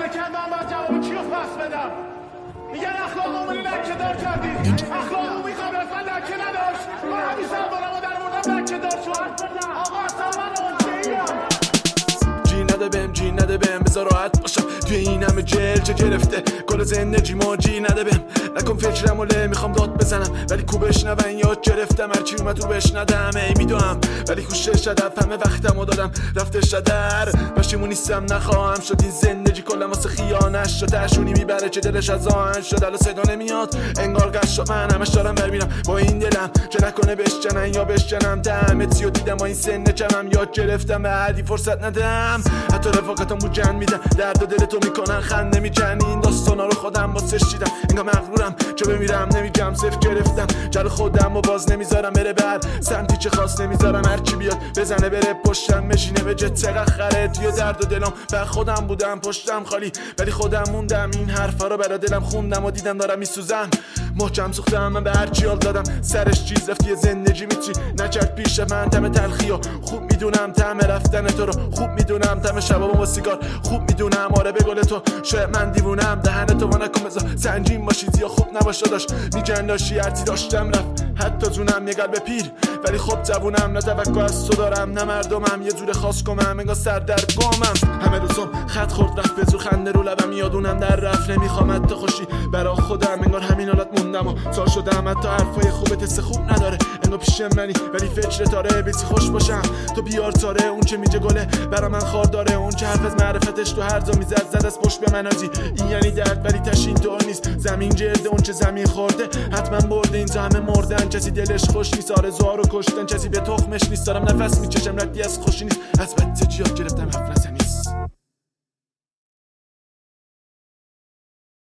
نکرد من باید جواب کیو پس بدم میگن اخلاقمون لکه دار کردید اخلاقمون میخوام رسما لکه نداشت من همیشه بالامو در موردم لکه دار شد آقا اصلا من اوکی‌ام جی نده بهم بذار راحت باشم توی این همه چه گرفته گل زندگی ما جی نده بهم نکن فکرمو میخوام داد بزنم ولی کو بشنون یاد گرفتم هرچی اومد رو بشنودم ای میدونم ولی خوشش شدم همه وقتمو دادم رفته شدر پشیمون نیستم نخواهم شد این زندگی کلا واسه خیانش شد تشونی میبره چه دلش از آهن شد الان صدا نمیاد انگار قش من همش دارم برمیرم با این دلم چه نکنه بشکنن یا بشکنم دمتیو دیدم با این سن کمم یاد گرفتم بعدی فرصت ندم حتی رفاقتم بود جن میدن درد و دل تو میکنن خنده میکنی این داستانا رو خودم واسه شیدم انگار مغرورم چه بمیرم نمیگم صفر گرفتم جل خودم و باز نمیذارم بره بر سمتی چه خاص نمیذارم هرچی بیاد بزنه بره پشتم بشینه به جت چقدر خره توی درد و دلم و خودم بودم پشتم خالی ولی خودم موندم این حرفا رو برا دلم خوندم و دیدم دارم میسوزم محکم سوختم من به هرچی حال دادم سرش چیز رفتی زندگی میچی نکرد پیش من طعم تلخی و خوب میدونم طعم رفتن تو رو خوب میدونم طعم شبابم با سیگار خوب میدونم آره به گل تو شاید من دیوونم دهن تو نکن بذار سنجیم باشی یا خوب نباشه داشت میگن داشتی هرچی داشتم رفت حتی زونم یه قلب پیر ولی خب جوونم نه توقع از تو دارم نه مردمم یه جور خاص کنم انگار سر در گمم همه روزم خط خورد رفت به زور خنده رو لبم یادونم در رفت نمیخوام حتی خوشی برا خودم انگار همین حالت موندم و سال شدم حتی حرفای خوبت حس خوب نداره انگار پیش منی ولی فکر تاره بیسی خوش باشم تو بیار تاره اون چه میگه گله برا من خار داره اون چه حرف از معرفتش تو هر جا میزد زد از پشت به منازی این یعنی درد ولی تشین تو نیست زمین جرده اون چه زمین خورده حتما برده اینجا همه مردن کسی دلش خوش نیست آرزوها رو کشتن کسی به تخمش نیست دارم نفس میچشم ردی از خوشی نیست از بد جیات گرفتم